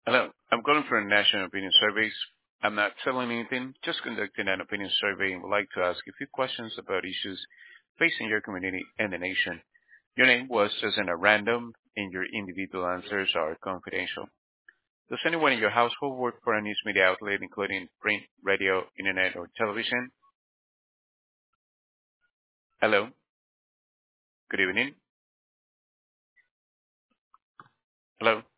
Hello, I'm calling for a national opinion surveys. I'm not selling anything, just conducting an opinion survey and would like to ask a few questions about issues facing your community and the nation. Your name was chosen at random and your individual answers are confidential. Does anyone in your household work for a news media outlet, including print, radio, internet, or television? Hello, good evening. Hello.